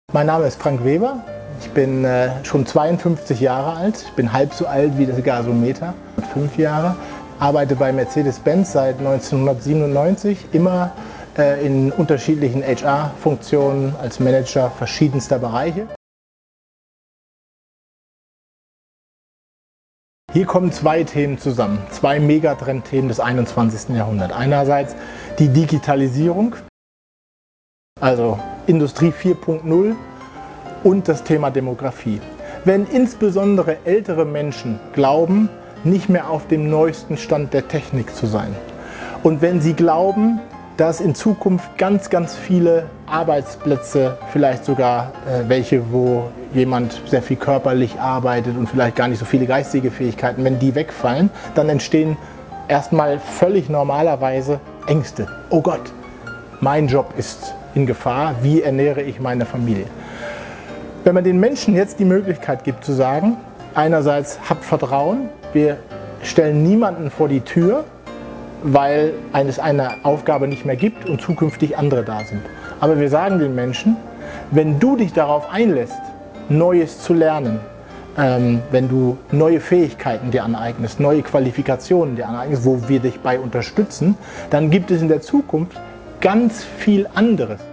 Mein Name ist Frank Weber. Ich bin schon 52 Jahre alt. Ich bin halb so alt wie das Gasometer, 5 Jahre. Arbeite bei Mercedes-Benz seit 1997, immer in unterschiedlichen HR-Funktionen als Manager verschiedenster Bereiche. Hier kommen zwei Themen zusammen, zwei Megatrendthemen des 21. Jahrhunderts. Einerseits die Digitalisierung, also Industrie 4.0 und das Thema Demografie. Wenn insbesondere ältere Menschen glauben, nicht mehr auf dem neuesten Stand der Technik zu sein und wenn sie glauben, dass in Zukunft ganz viele Arbeitsplätze, vielleicht sogar welche, wo jemand sehr viel körperlich arbeitet und vielleicht gar nicht so viele geistige Fähigkeiten, wenn die wegfallen, dann entstehen erstmal völlig normalerweise Ängste. Oh Gott, mein Job ist in Gefahr, wie ernähre ich meine Familie? Wenn man den Menschen jetzt die Möglichkeit gibt zu sagen, einerseits habt Vertrauen, wir stellen niemanden vor die Tür, weil es eine Aufgabe nicht mehr gibt und zukünftig andere da sind. Aber wir sagen den Menschen, wenn du dich darauf einlässt, Neues zu lernen, wenn du neue Fähigkeiten dir aneignest, neue Qualifikationen dir aneignest, wo wir dich bei unterstützen, dann gibt es in der Zukunft ganz viel anderes.